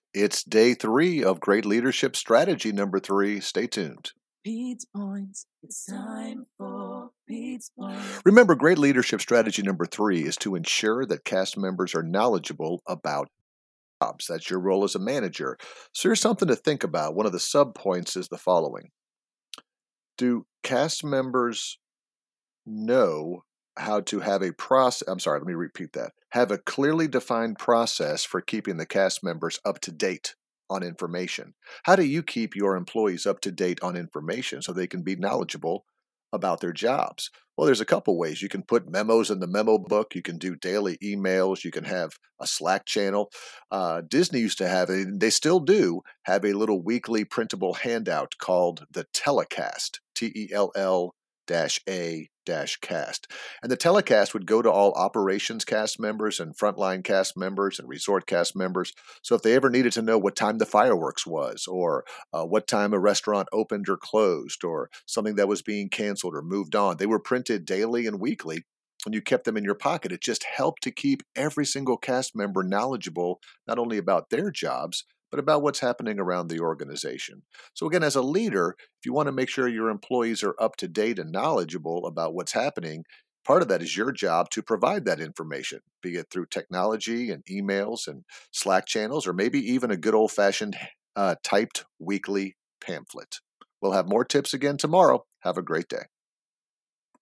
It's day 3 of Great Leadership Strategy number 3. Stay tuned. Pete's Points. It's time for Pete's Points. Remember, Great Leadership Strategy number 3 is to ensure that cast members are knowledgeable about jobs. That's your role as a manager. So here's something to think about. One of the sub points is the following. Do cast members know how to have a process? I'm sorry, let me repeat that. Have a clearly defined process for keeping the cast members up to date on information. How do you keep your employees up to date on information so they can be knowledgeable about their jobs? Well, there's a couple ways. You can put memos in the memo book. You can do daily emails. You can have a Slack channel. Disney used to have, and they still do, have a little weekly printable handout called the Telecast, TELL-A-cast. And the telecast would go to all operations cast members and frontline cast members and resort cast members. So if they ever needed to know what time the fireworks was, or what time a restaurant opened or closed, or something that was being canceled or moved on, they were printed daily and weekly. And you kept them in your pocket. It just helped to keep every single cast member knowledgeable, not only about their jobs, but about what's happening around the organization. So, again, as a leader, if you want to make sure your employees are up to date and knowledgeable about what's happening, part of that is your job to provide that information, be it through technology and emails and Slack channels, or maybe even a good old fashioned typed weekly pamphlet. We'll have more tips again tomorrow. Have a great day.